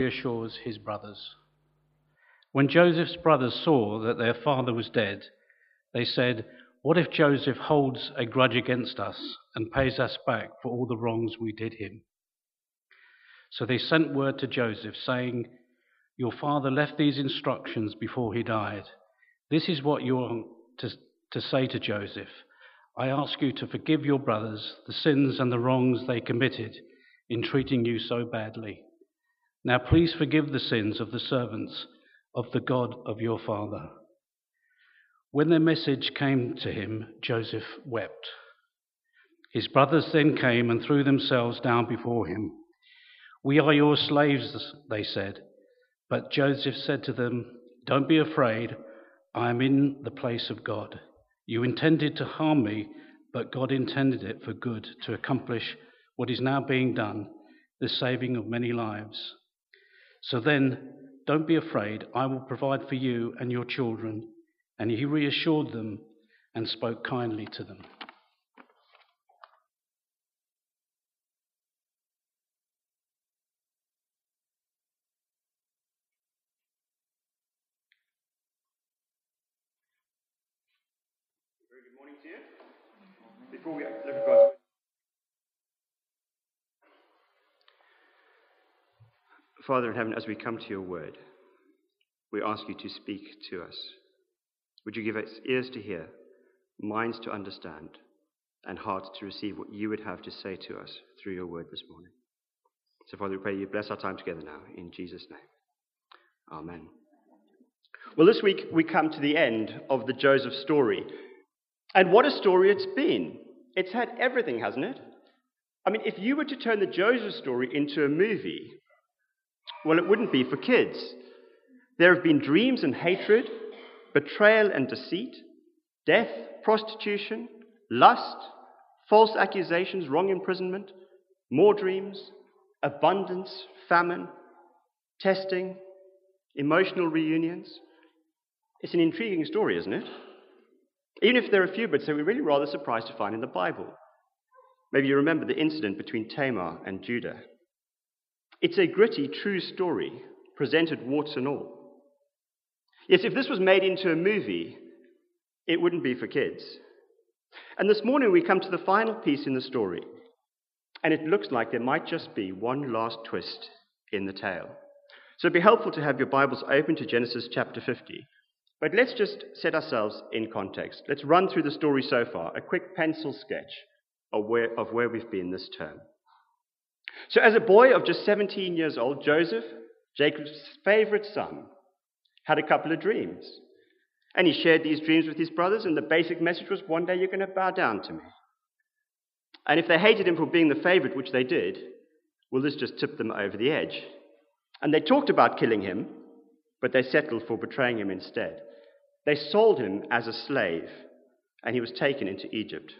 reassures his brothers. When Joseph's brothers saw that their father was dead, they said, "What if Joseph holds a grudge against us and pays us back for all the wrongs we did him?" So they sent word to Joseph, saying, "Your father left these instructions before he died. This is what you are to say to Joseph. I ask you to forgive your brothers the sins and the wrongs they committed in treating you so badly. Now please forgive the sins of the servants of the God of your father." When their message came to him, Joseph wept. His brothers then came and threw themselves down before him. "We are your slaves," they said. But Joseph said to them, "Don't be afraid. I am in the place of God. You intended to harm me, but God intended it for good, to accomplish what is now being done, the saving of many lives. So then, don't be afraid. I will provide for you and your children." And he reassured them and spoke kindly to them. Very good morning to you. Before we look at God's word, Father in heaven, as we come to your word, we ask you to speak to us. Would you give us ears to hear, minds to understand, and hearts to receive what you would have to say to us through your word this morning? So, Father, we pray you bless our time together now, in Jesus' name. Amen. Well, this week we come to the end of the Joseph story. And what a story it's been. It's had everything, hasn't it? I mean, if you were to turn the Joseph story into a movie, well, it wouldn't be for kids. There have been dreams and hatred, betrayal and deceit, death, prostitution, lust, false accusations, wrong imprisonment, more dreams, abundance, famine, testing, emotional reunions. It's an intriguing story, isn't it? Even if there are a few bits that we're really rather surprised to find in the Bible. Maybe you remember the incident between Tamar and Judah. It's a gritty, true story, presented warts and all. Yes, if this was made into a movie, it wouldn't be for kids. And this morning we come to the final piece in the story, and it looks like there might just be one last twist in the tale. So it'd be helpful to have your Bibles open to Genesis chapter 50. But let's just set ourselves in context. Let's run through the story so far, a quick pencil sketch of where we've been this term. So as a boy of just 17 years old, Joseph, Jacob's favorite son, had a couple of dreams. And he shared these dreams with his brothers, and the basic message was, one day you're going to bow down to me. And if they hated him for being the favorite, which they did, well, this just tipped them over the edge. And they talked about killing him, but they settled for betraying him instead. They sold him as a slave, and he was taken into Egypt.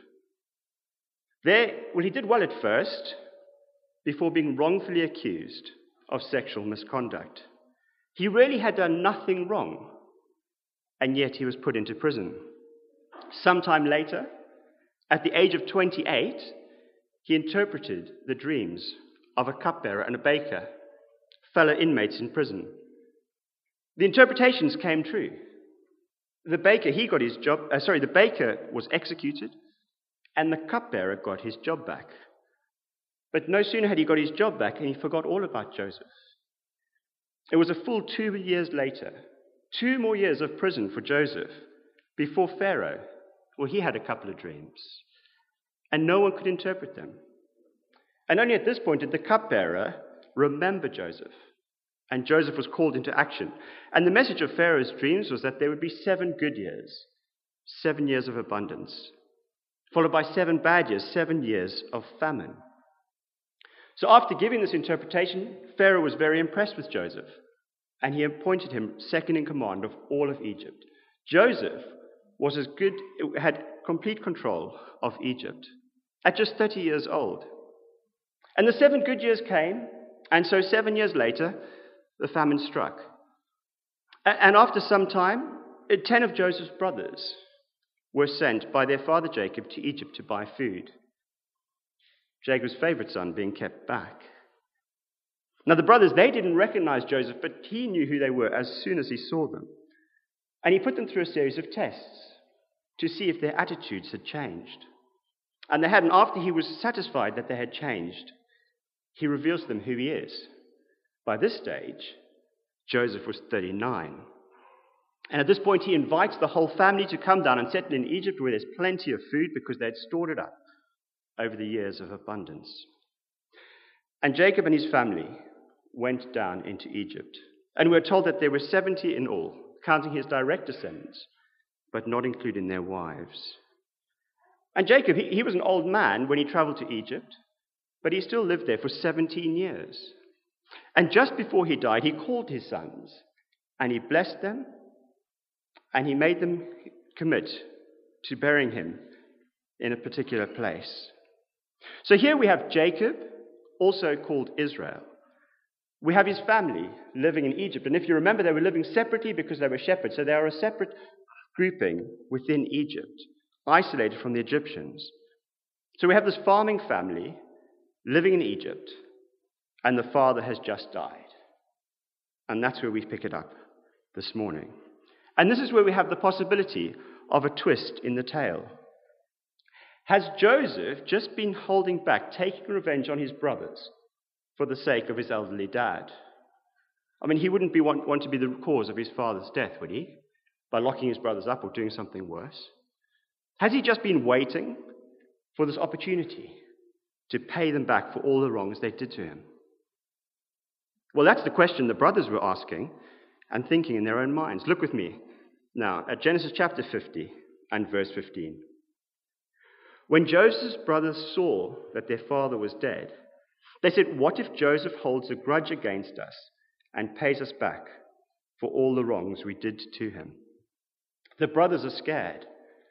He did well at first, before being wrongfully accused of sexual misconduct. He really had done nothing wrong, and yet he was put into prison. Sometime later, at the age of 28, he interpreted the dreams of a cupbearer and a baker, fellow inmates in prison. The interpretations came true. The baker was executed, and the cupbearer got his job back. But no sooner had he got his job back, and he forgot all about Joseph. It was a full 2 years later, 2 more years of prison for Joseph, before Pharaoh, he had a couple of dreams, and no one could interpret them. And only at this point did the cupbearer remember Joseph, and Joseph was called into action. And the message of Pharaoh's dreams was that there would be 7 good years, 7 years of abundance, followed by 7 bad years, 7 years of famine. So after giving this interpretation, Pharaoh was very impressed with Joseph, and he appointed him second in command of all of Egypt. Joseph had complete control of Egypt at just 30 years old. And the 7 good years came, and so 7 years later, the famine struck. And after some time, 10 of Joseph's brothers were sent by their father Jacob to Egypt to buy food, Jacob's favorite son being kept back. Now the brothers, they didn't recognize Joseph, but he knew who they were as soon as he saw them. And he put them through a series of tests to see if their attitudes had changed. And they hadn't. After he was satisfied that they had changed, he reveals to them who he is. By this stage, Joseph was 39. And at this point, he invites the whole family to come down and settle in Egypt where there's plenty of food because they'd stored it up over the years of abundance. And Jacob and his family went down into Egypt. And we're told that there were 70 in all, counting his direct descendants, but not including their wives. And Jacob, he was an old man when he traveled to Egypt, but he still lived there for 17 years. And just before he died, he called his sons, and he blessed them, and he made them commit to burying him in a particular place. So here we have Jacob, also called Israel. We have his family living in Egypt. And if you remember, they were living separately because they were shepherds. So they are a separate grouping within Egypt, isolated from the Egyptians. So we have this farming family living in Egypt, and the father has just died. And that's where we pick it up this morning. And this is where we have the possibility of a twist in the tale. Has Joseph just been holding back, taking revenge on his brothers for the sake of his elderly dad? I mean, he wouldn't want to be the cause of his father's death, would he? By locking his brothers up or doing something worse? Has he just been waiting for this opportunity to pay them back for all the wrongs they did to him? Well, that's the question the brothers were asking and thinking in their own minds. Look with me now at Genesis chapter 50 and verse 15. When Joseph's brothers saw that their father was dead, they said, "What if Joseph holds a grudge against us and pays us back for all the wrongs we did to him?" The brothers are scared.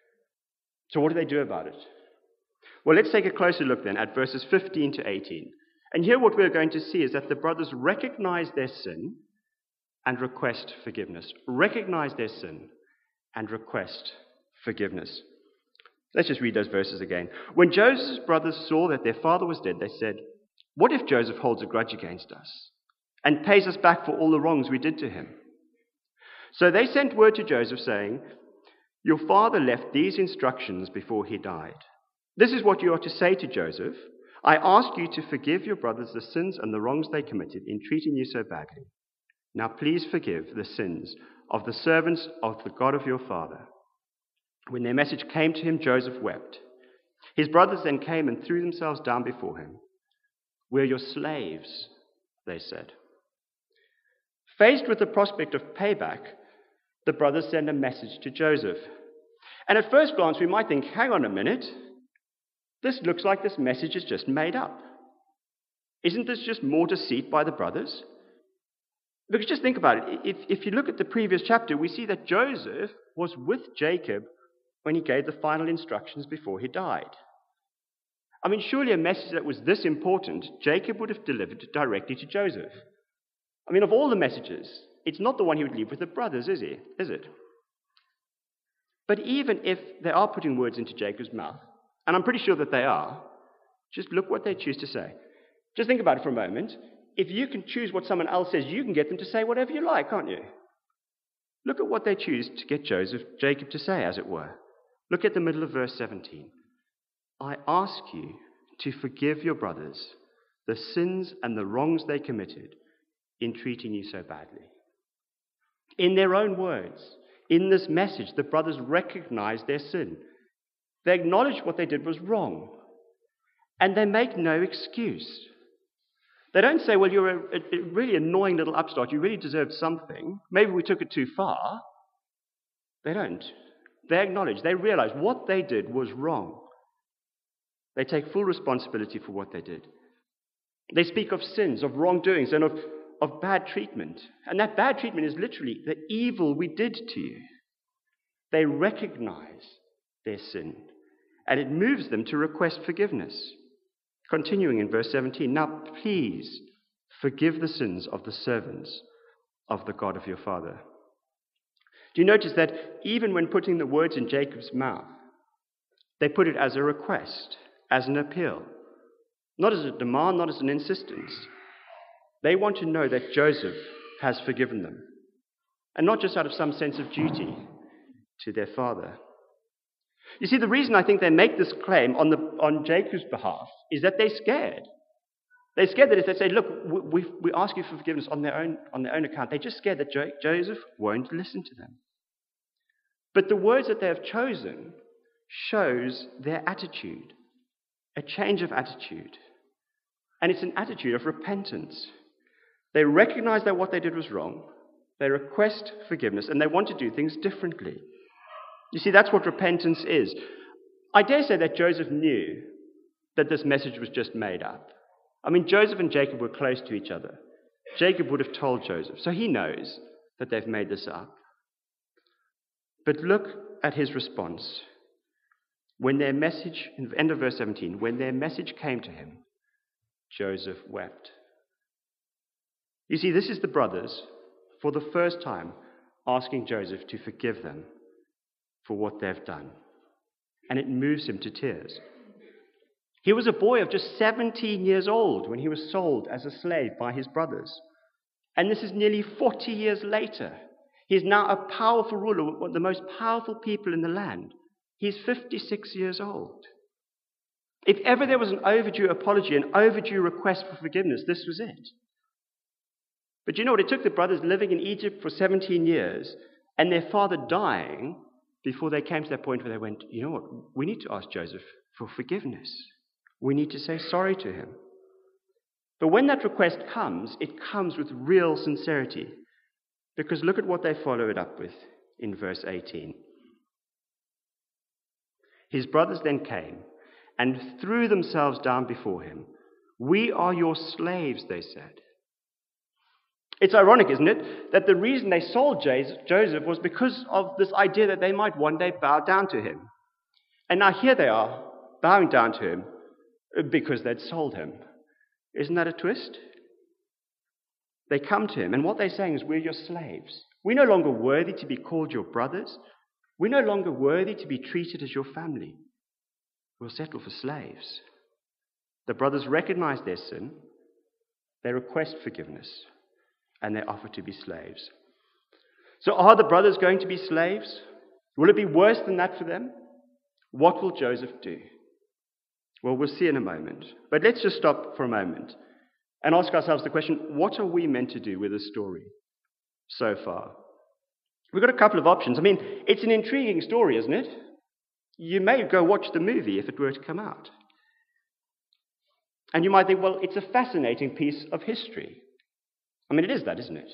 So what do they do about it? Well, let's take a closer look then at verses 15 to 18. And here what we're going to see is that the brothers recognize their sin and request forgiveness. Recognize their sin and request forgiveness. Let's just read those verses again. When Joseph's brothers saw that their father was dead, they said, "What if Joseph holds a grudge against us and pays us back for all the wrongs we did to him?" So they sent word to Joseph saying, "Your father left these instructions before he died. This is what you are to say to Joseph. I ask you to forgive your brothers the sins and the wrongs they committed in treating you so badly. Now please forgive the sins of the servants of the God of your father." When their message came to him, Joseph wept. His brothers then came and threw themselves down before him. "We're your slaves," they said. Faced with the prospect of payback, the brothers send a message to Joseph. And at first glance, we might think, hang on a minute. This looks like this message is just made up. Isn't this just more deceit by the brothers? Because just think about it. If you look at the previous chapter, we see that Joseph was with Jacob when he gave the final instructions before he died. I mean, surely a message that was this important, Jacob would have delivered it directly to Joseph. I mean, of all the messages, it's not the one he would leave with the brothers, is it? But even if they are putting words into Jacob's mouth, and I'm pretty sure that they are, just look what they choose to say. Just think about it for a moment. If you can choose what someone else says, you can get them to say whatever you like, can't you? Look at what they choose to get Jacob to say, as it were. Look at the middle of verse 17. "I ask you to forgive your brothers the sins and the wrongs they committed in treating you so badly." In their own words, in this message, the brothers recognize their sin. They acknowledge what they did was wrong. And they make no excuse. They don't say, "Well, you're a really annoying little upstart. You really deserved something. Maybe we took it too far." They don't. They acknowledge, they realize what they did was wrong. They take full responsibility for what they did. They speak of sins, of wrongdoings, and of bad treatment. And that bad treatment is literally the evil we did to you. They recognize their sin, and it moves them to request forgiveness. Continuing in verse 17, "Now please forgive the sins of the servants of the God of your father." Do you notice that even when putting the words in Jacob's mouth, they put it as a request, as an appeal, not as a demand, not as an insistence. They want to know that Joseph has forgiven them, and not just out of some sense of duty to their father. You see, the reason I think they make this claim on Jacob's behalf is that they're scared. They're scared that if they say, look, we ask you for forgiveness on their own account, they're just scared that Joseph won't listen to them. But the words that they have chosen shows their attitude, a change of attitude. And it's an attitude of repentance. They recognize that what they did was wrong. They request forgiveness, and they want to do things differently. You see, that's what repentance is. I dare say that Joseph knew that this message was just made up. I mean, Joseph and Jacob were close to each other. Jacob would have told Joseph, so he knows that they've made this up. But look at his response. When their message, in the end of verse 17, when their message came to him, Joseph wept. You see, this is the brothers, for the first time, asking Joseph to forgive them for what they've done. And it moves him to tears. He was a boy of just 17 years old when he was sold as a slave by his brothers. And this is nearly 40 years later. He's now a powerful ruler, one of the most powerful people in the land. He's 56 years old. If ever there was an overdue apology, an overdue request for forgiveness, this was it. But you know what? It took the brothers living in Egypt for 17 years and their father dying before they came to that point where they went, you know what? We need to ask Joseph for forgiveness. We need to say sorry to him. But when that request comes, it comes with real sincerity. Because look at what they follow it up with in verse 18. His brothers then came and threw themselves down before him. We are your slaves, they said. It's ironic, isn't it, that the reason they sold Joseph was because of this idea that they might one day bow down to him. And now here they are, bowing down to him because they'd sold him. Isn't that a twist? They come to him, and what they're saying is, we're your slaves. We're no longer worthy to be called your brothers. We're no longer worthy to be treated as your family. We'll settle for slaves. The brothers recognize their sin. They request forgiveness. And they offer to be slaves. So are the brothers going to be slaves? Will it be worse than that for them? What will Joseph do? Well, we'll see in a moment. But let's just stop for a moment and ask ourselves the question, what are we meant to do with this story so far? We've got a couple of options. I mean, it's an intriguing story, isn't it? You may go watch the movie if it were to come out. And you might think, well, it's a fascinating piece of history. I mean, it is that, isn't it?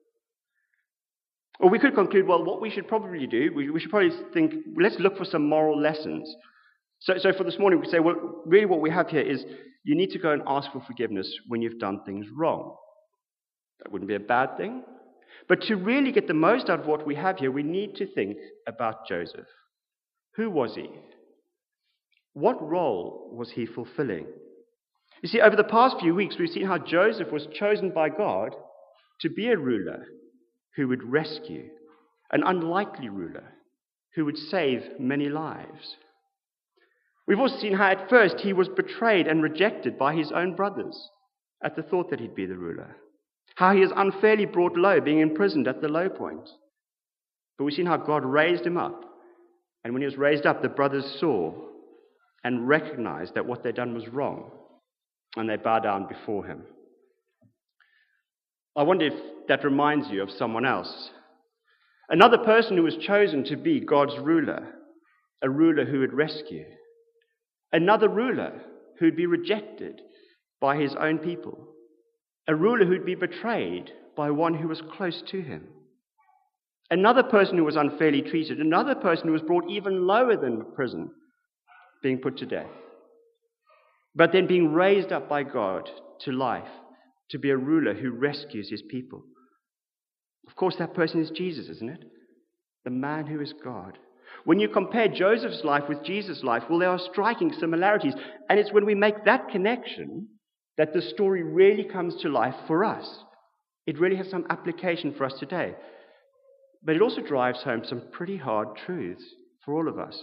Or we could conclude, well, what we should probably do, we should probably think, let's look for some moral lessons. So for this morning, we say, well, really what we have here is you need to go and ask for forgiveness when you've done things wrong. That wouldn't be a bad thing. But to really get the most out of what we have here, we need to think about Joseph. Who was he? What role was he fulfilling? You see, over the past few weeks, we've seen how Joseph was chosen by God to be a ruler who would rescue, an unlikely ruler who would save many lives. We've also seen how at first he was betrayed and rejected by his own brothers at the thought that he'd be the ruler. How he is unfairly brought low, being imprisoned at the low point. But we've seen how God raised him up. And when he was raised up, the brothers saw and recognized that what they'd done was wrong. And they bow down before him. I wonder if that reminds you of someone else. Another person who was chosen to be God's ruler. A ruler who would rescue. Another ruler who would be rejected by his own people. A ruler who would be betrayed by one who was close to him. Another person who was unfairly treated. Another person who was brought even lower than prison, being put to death. But then being raised up by God to life, to be a ruler who rescues his people. Of course, that person is Jesus, isn't it? The man who is God. When you compare Joseph's life with Jesus' life, well, there are striking similarities. And it's when we make that connection that the story really comes to life for us. It really has some application for us today. But it also drives home some pretty hard truths for all of us.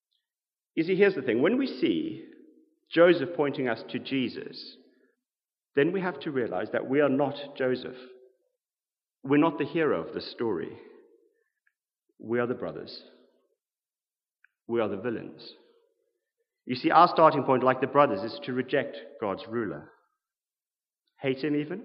You see, here's the thing. When we see Joseph pointing us to Jesus, then we have to realize that we are not Joseph. We're not the hero of this story. We are the brothers. We are the villains. You see, our starting point, like the brothers, is to reject God's ruler. Hate him even.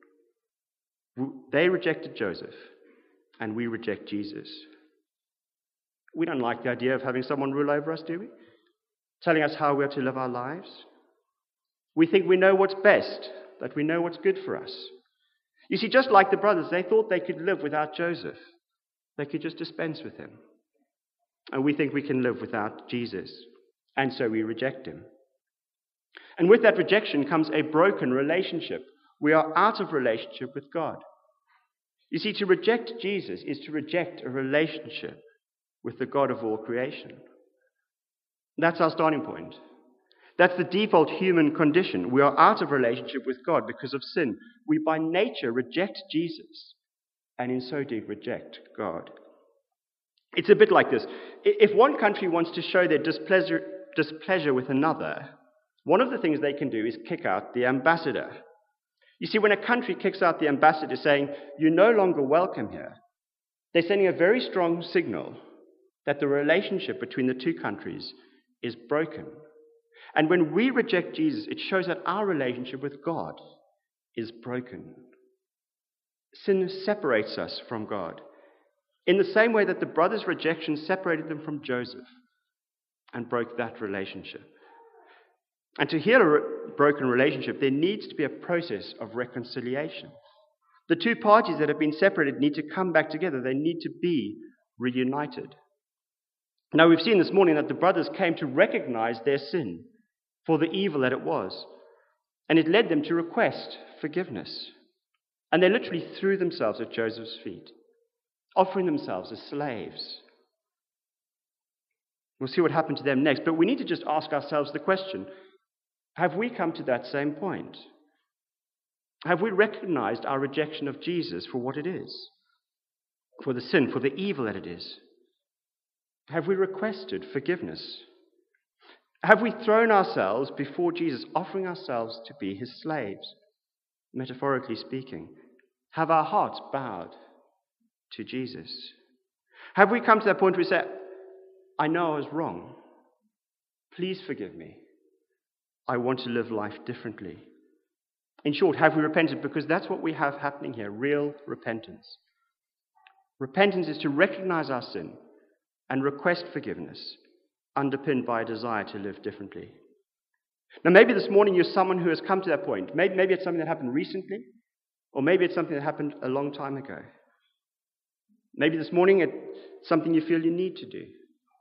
They rejected Joseph, and we reject Jesus. We don't like the idea of having someone rule over us, do we? Telling us how we are to live our lives. We think we know what's best, that we know what's good for us. You see, just like the brothers, they thought they could live without Joseph. They could just dispense with him. And we think we can live without Jesus. And so we reject him. And with that rejection comes a broken relationship. We are out of relationship with God. You see, to reject Jesus is to reject a relationship with the God of all creation. That's our starting point. That's the default human condition. We are out of relationship with God because of sin. We by nature reject Jesus, and in so doing reject God. It's a bit like this. If one country wants to show their displeasure with another, one of the things they can do is kick out the ambassador. You see, when a country kicks out the ambassador saying, "You're no longer welcome here," they're sending a very strong signal that the relationship between the two countries is broken. And when we reject Jesus, it shows that our relationship with God is broken. Sin separates us from God, in the same way that the brothers' rejection separated them from Joseph and broke that relationship. And to heal a broken relationship, there needs to be a process of reconciliation. The two parties that have been separated need to come back together. They need to be reunited. Now, we've seen this morning that the brothers came to recognize their sin for the evil that it was, and it led them to request forgiveness. And they literally threw themselves at Joseph's feet, offering themselves as slaves. We'll see what happened to them next, but we need to just ask ourselves the question, have we come to that same point? Have we recognized our rejection of Jesus for what it is? For the sin, for the evil that it is? Have we requested forgiveness? Have we thrown ourselves before Jesus, offering ourselves to be his slaves, metaphorically speaking? Have our hearts bowed to Jesus? Have we come to that point where we say, I know I was wrong. Please forgive me. I want to live life differently. In short, have we repented? Because that's what we have happening here, real repentance. Repentance is to recognize our sin and request forgiveness, underpinned by a desire to live differently. Now, maybe this morning you're someone who has come to that point. Maybe it's something that happened recently, or maybe it's something that happened a long time ago. Maybe this morning it's something you feel you need to do.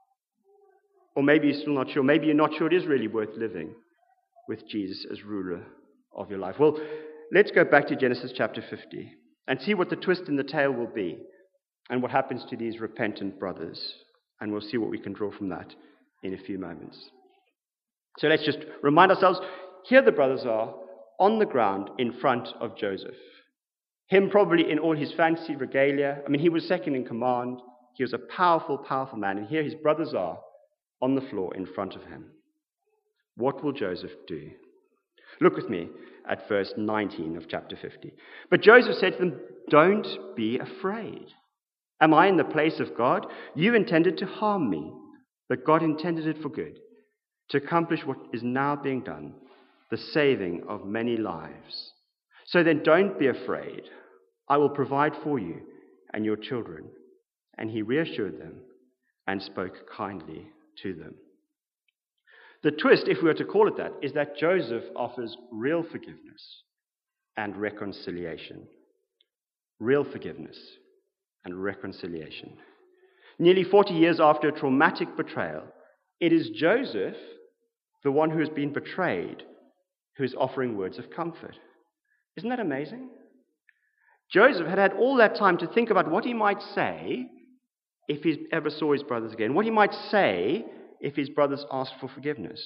Or maybe you're still not sure. Maybe you're not sure it is really worth living with Jesus as ruler of your life. Well, let's go back to Genesis chapter 50 and see what the twist in the tale will be and what happens to these repentant brothers. And we'll see what we can draw from that in a few moments. So let's just remind ourselves, here the brothers are on the ground in front of Joseph. Him probably in all his fancy regalia. I mean, he was second in command. He was a powerful, powerful man. And here his brothers are on the floor in front of him. What will Joseph do? Look with me at verse 19 of chapter 50. But Joseph said to them, "Don't be afraid. Am I in the place of God? You intended to harm me, but God intended it for good, to accomplish what is now being done, the saving of many lives. So then don't be afraid. I will provide for you and your children." And he reassured them and spoke kindly to them. The twist, if we were to call it that, is that Joseph offers real forgiveness and reconciliation. Real forgiveness and reconciliation. Nearly 40 years after a traumatic betrayal, it is Joseph, the one who has been betrayed, who is offering words of comfort. Isn't that amazing? Joseph had had all that time to think about what he might say if he ever saw his brothers again, what he might say if his brothers asked for forgiveness.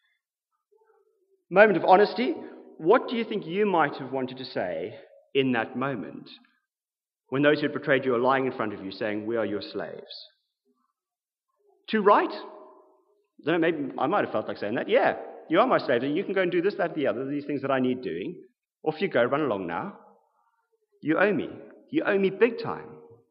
Moment of honesty. What do you think you might have wanted to say in that moment when those who had betrayed you are lying in front of you saying, "We are your slaves"? Too right? I don't know, maybe I might have felt like saying that. Yeah, you are my slaves, and you can go and do this, that, the other, these things that I need doing. Off you go, run along now. You owe me. You owe me big time.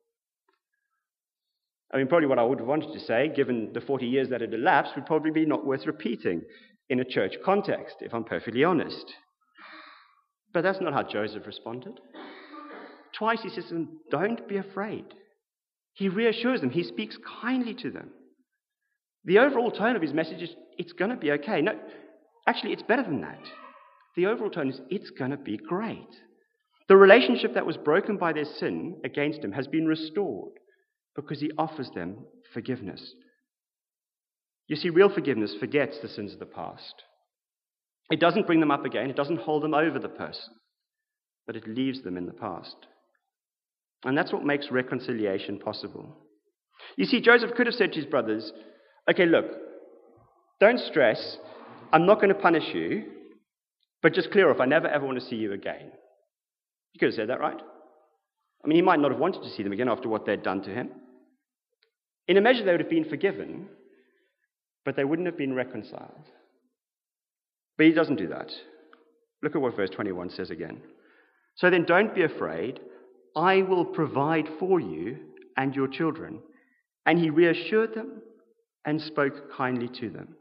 I mean, probably what I would have wanted to say, given the 40 years that had elapsed, would probably be not worth repeating in a church context, if I'm perfectly honest. But that's not how Joseph responded. Twice he says to them, don't be afraid. He reassures them. He speaks kindly to them. The overall tone of his message is, it's going to be okay. No, actually, it's better than that. The overall tone is, it's going to be great. The relationship that was broken by their sin against him has been restored because he offers them forgiveness. You see, real forgiveness forgets the sins of the past. It doesn't bring them up again. It doesn't hold them over the person, but it leaves them in the past. And that's what makes reconciliation possible. You see, Joseph could have said to his brothers, okay, look, don't stress. I'm not going to punish you, but just clear off. I never ever want to see you again. He could have said that, right? I mean, he might not have wanted to see them again after what they'd done to him. In a measure, they would have been forgiven, but they wouldn't have been reconciled. But he doesn't do that. Look at what verse 21 says again. So then don't be afraid. I will provide for you and your children. And he reassured them and spoke kindly to them.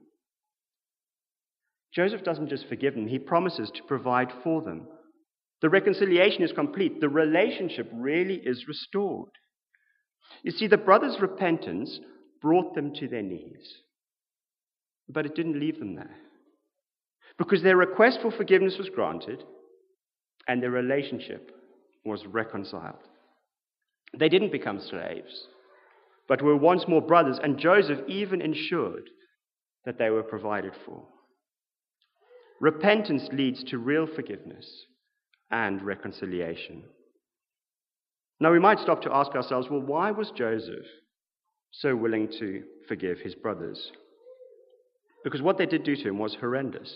Joseph doesn't just forgive them, he promises to provide for them. The reconciliation is complete. The relationship really is restored. You see, the brothers' repentance brought them to their knees. But it didn't leave them there. Because their request for forgiveness was granted and their relationship was reconciled. They didn't become slaves, but were once more brothers, and Joseph even ensured that they were provided for. Repentance leads to real forgiveness and reconciliation. Now we might stop to ask ourselves, well, why was Joseph so willing to forgive his brothers? Because what they did do to him was horrendous.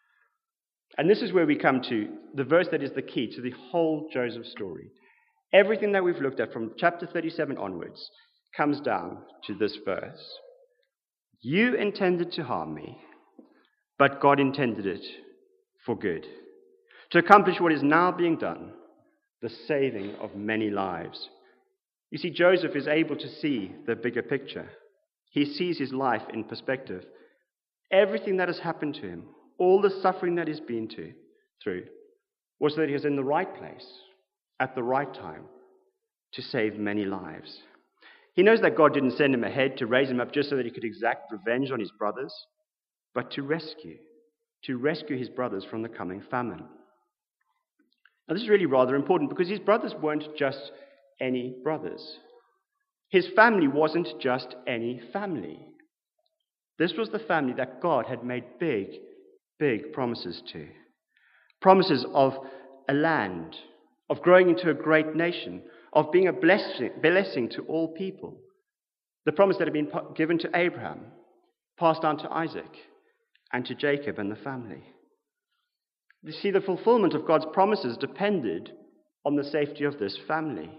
And this is where we come to the verse that is the key to the whole Joseph story. Everything that we've looked at from chapter 37 onwards comes down to this verse. You intended to harm me, but God intended it for good, to accomplish what is now being done, the saving of many lives. You see, Joseph is able to see the bigger picture. He sees his life in perspective. Everything that has happened to him, all the suffering that he's been through, was that he was in the right place, at the right time, to save many lives. He knows that God didn't send him ahead to raise him up just so that he could exact revenge on his brothers, but to rescue his brothers from the coming famine. Now this is really rather important because his brothers weren't just any brothers. His family wasn't just any family. This was the family that God had made big, big promises to. Promises of a land, of growing into a great nation, of being a blessing to all people. The promise that had been given to Abraham, passed on to Isaac, and to Jacob and the family. You see, the fulfillment of God's promises depended on the safety of this family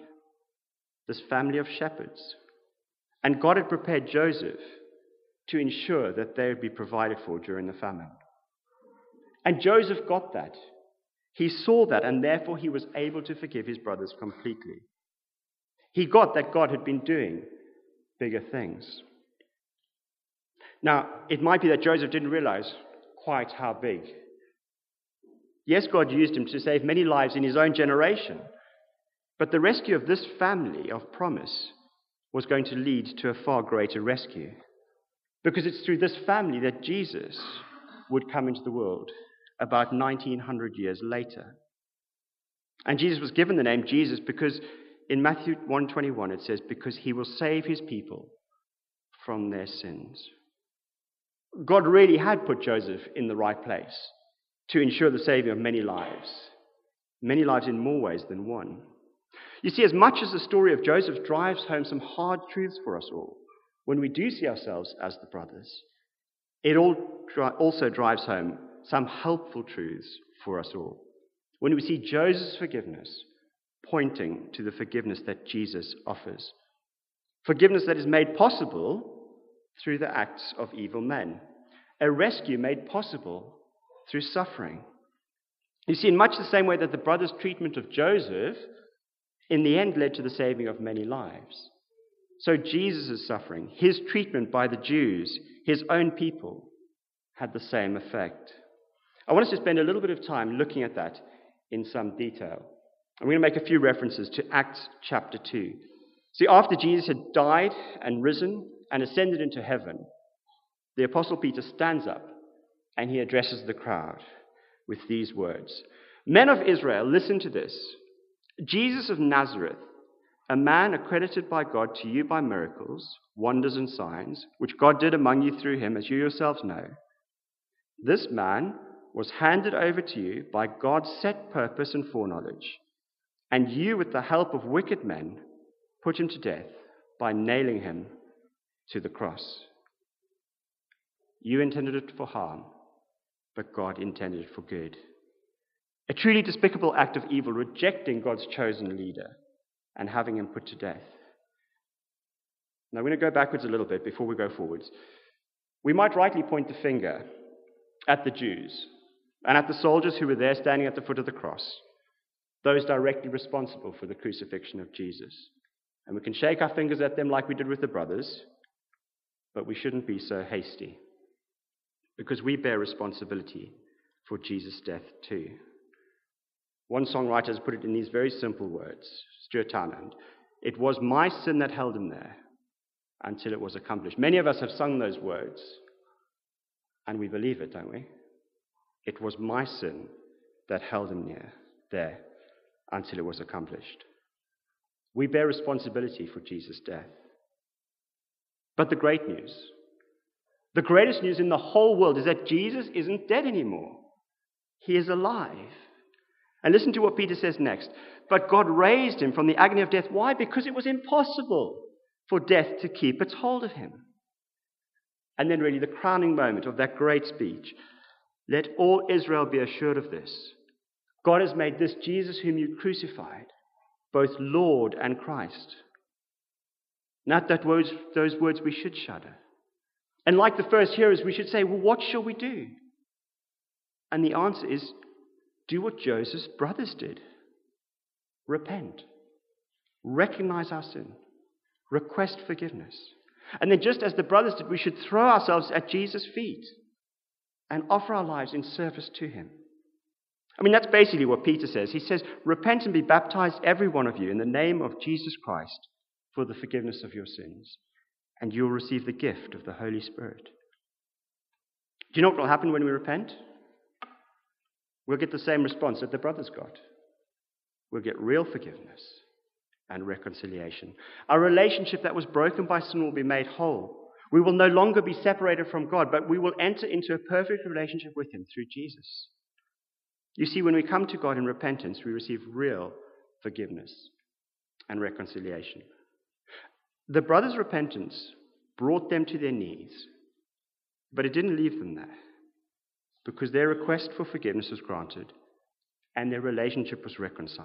of shepherds. And God had prepared Joseph to ensure that they would be provided for during the famine. And Joseph got that. He saw that, and therefore he was able to forgive his brothers completely. He got that God had been doing bigger things. Now, it might be that Joseph didn't realize quite how big. Yes, God used him to save many lives in his own generation, but the rescue of this family of promise was going to lead to a far greater rescue, because it's through this family that Jesus would come into the world about 1900 years later. And Jesus was given the name Jesus because in Matthew 1:21 it says, because he will save his people from their sins. God really had put Joseph in the right place to ensure the saving of many lives in more ways than one. You see, as much as the story of Joseph drives home some hard truths for us all, when we do see ourselves as the brothers, it also drives home some helpful truths for us all. When we see Joseph's forgiveness pointing to the forgiveness that Jesus offers. Forgiveness that is made possible through the acts of evil men. A rescue made possible through suffering. You see, in much the same way that the brothers' treatment of Joseph in the end led to the saving of many lives, so Jesus' suffering, his treatment by the Jews, his own people, had the same effect. I want us to spend a little bit of time looking at that in some detail. I'm going to make a few references to Acts chapter 2. See, after Jesus had died and risen and ascended into heaven, the Apostle Peter stands up and he addresses the crowd with these words. Men of Israel, listen to this. Jesus of Nazareth, a man accredited by God to you by miracles, wonders and signs, which God did among you through him, as you yourselves know. This man was handed over to you by God's set purpose and foreknowledge, and you, with the help of wicked men, put him to death by nailing him to the cross. You intended it for harm, but God intended it for good. A truly despicable act of evil, rejecting God's chosen leader and having him put to death. Now, we're going to go backwards a little bit before we go forwards. We might rightly point the finger at the Jews and at the soldiers who were there standing at the foot of the cross, those directly responsible for the crucifixion of Jesus. And we can shake our fingers at them like we did with the brothers, but we shouldn't be so hasty, because we bear responsibility for Jesus' death too. One songwriter has put it in these very simple words, Stuart Townend. It was my sin that held him there until it was accomplished. Many of us have sung those words, and we believe it, don't we? It was my sin that held him there until it was accomplished. We bear responsibility for Jesus' death. But the great news, the greatest news in the whole world, is that Jesus isn't dead anymore. He is alive. And listen to what Peter says next. But God raised him from the agony of death. Why? Because it was impossible for death to keep its hold of him. And then really the crowning moment of that great speech. Let all Israel be assured of this. God has made this Jesus whom you crucified both Lord and Christ. Not that those words we should shudder. And like the first hearers, we should say, well, what shall we do? And the answer is, do what Joseph's brothers did. Repent. Recognize our sin. Request forgiveness. And then just as the brothers did, we should throw ourselves at Jesus' feet and offer our lives in service to him. I mean, that's basically what Peter says. He says, repent and be baptized, every one of you, in the name of Jesus Christ for the forgiveness of your sins, and you'll receive the gift of the Holy Spirit. Do you know what will happen when we repent? We'll get the same response that the brothers got. We'll get real forgiveness and reconciliation. Our relationship that was broken by sin will be made whole. We will no longer be separated from God, but we will enter into a perfect relationship with him through Jesus. You see, when we come to God in repentance, we receive real forgiveness and reconciliation. The brothers' repentance brought them to their knees, but it didn't leave them there, because their request for forgiveness was granted and their relationship was reconciled.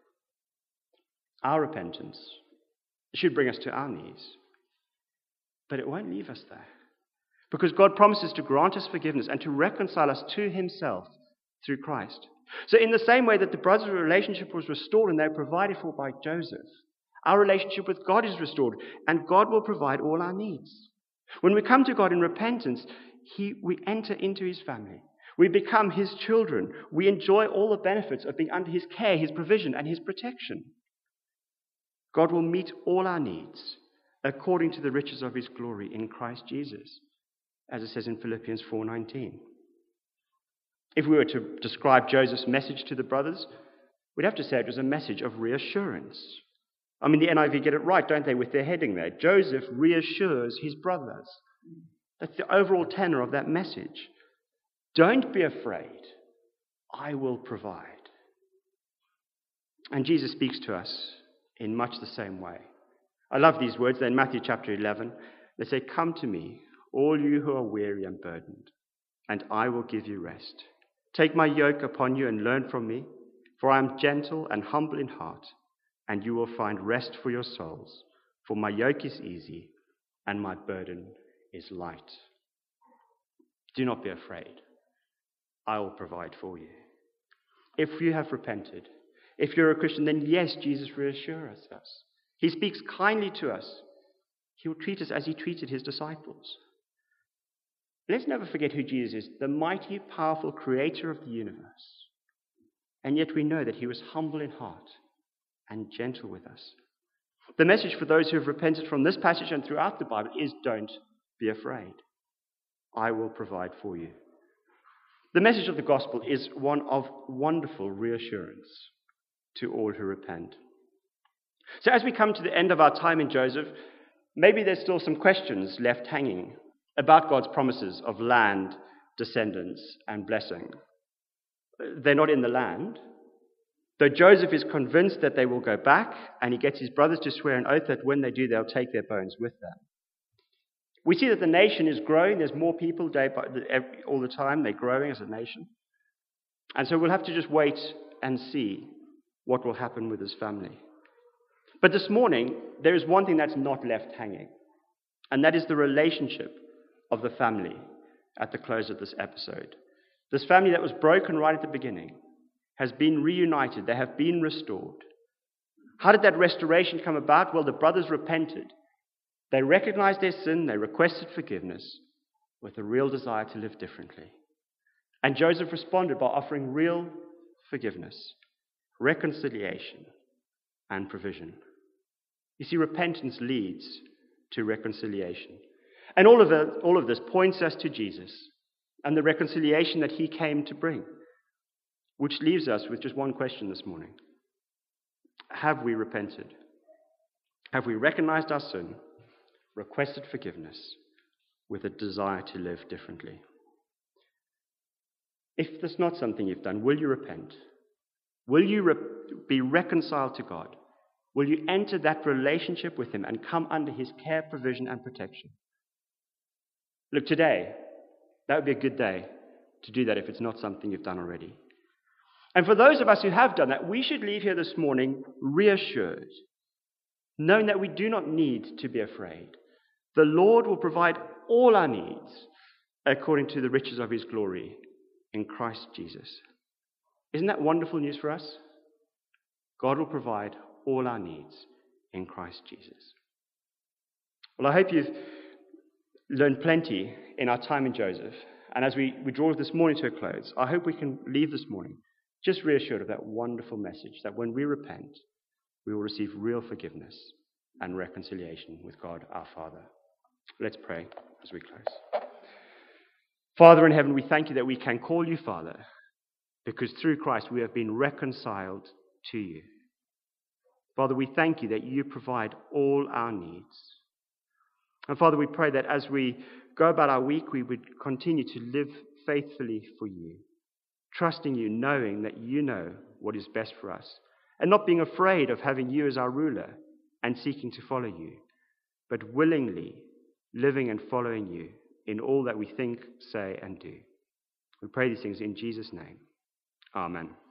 Our repentance should bring us to our knees, but it won't leave us there, because God promises to grant us forgiveness and to reconcile us to himself through Christ. So in the same way that the brothers' relationship was restored and they were provided for by Joseph, our relationship with God is restored, and God will provide all our needs. When we come to God in repentance, we enter into his family. We become his children. We enjoy all the benefits of being under his care, his provision, and his protection. God will meet all our needs according to the riches of his glory in Christ Jesus, as it says in Philippians 4:19. If we were to describe Joseph's message to the brothers, we'd have to say it was a message of reassurance. I mean, the NIV get it right, don't they, with their heading there? Joseph reassures his brothers. That's the overall tenor of that message. Don't be afraid. I will provide. And Jesus speaks to us in much the same way. I love these words. They're in Matthew chapter 11. They say, come to me, all you who are weary and burdened, and I will give you rest. Take my yoke upon you and learn from me, for I am gentle and humble in heart, and you will find rest for your souls. For my yoke is easy and my burden is light. Do not be afraid. I will provide for you. If you have repented, if you're a Christian, then yes, Jesus reassures us. He speaks kindly to us. He will treat us as he treated his disciples. Let's never forget who Jesus is, the mighty, powerful creator of the universe. And yet we know that he was humble in heart and gentle with us. The message for those who have repented from this passage and throughout the Bible is, don't be afraid. I will provide for you. The message of the gospel is one of wonderful reassurance to all who repent. So as we come to the end of our time in Joseph, maybe there's still some questions left hanging about God's promises of land, descendants, and blessing. They're not in the land. Though Joseph is convinced that they will go back, and he gets his brothers to swear an oath that when they do, they'll take their bones with them. We see that the nation is growing. There's more people all the time. They're growing as a nation. And so we'll have to just wait and see what will happen with his family. But this morning, there is one thing that's not left hanging, and that is the relationship of the family at the close of this episode. This family that was broken right at the beginning has been reunited. They have been restored. How did that restoration come about? Well, the brothers repented. They recognized their sin. They requested forgiveness with a real desire to live differently. And Joseph responded by offering real forgiveness, reconciliation, and provision. You see, repentance leads to reconciliation. And all of this points us to Jesus and the reconciliation that he came to bring, which leaves us with just one question this morning. Have we repented? Have we recognized our sin, requested forgiveness, with a desire to live differently? If that's not something you've done, will you repent? Will you be reconciled to God? Will you enter that relationship with him and come under his care, provision, and protection? Look, today, that would be a good day to do that if it's not something you've done already. And for those of us who have done that, we should leave here this morning reassured, knowing that we do not need to be afraid. The Lord will provide all our needs according to the riches of his glory in Christ Jesus. Isn't that wonderful news for us? God will provide all our needs in Christ Jesus. Well, I hope you've learned plenty in our time in Joseph. And as we draw this morning to a close, I hope we can leave this morning just reassured of that wonderful message that when we repent, we will receive real forgiveness and reconciliation with God our Father. Let's pray as we close. Father in heaven, we thank you that we can call you Father, because through Christ we have been reconciled to you. Father, we thank you that you provide all our needs. And Father, we pray that as we go about our week, we would continue to live faithfully for you, trusting you, knowing that you know what is best for us, and not being afraid of having you as our ruler and seeking to follow you, but willingly living and following you in all that we think, say, and do. We pray these things in Jesus' name. Amen.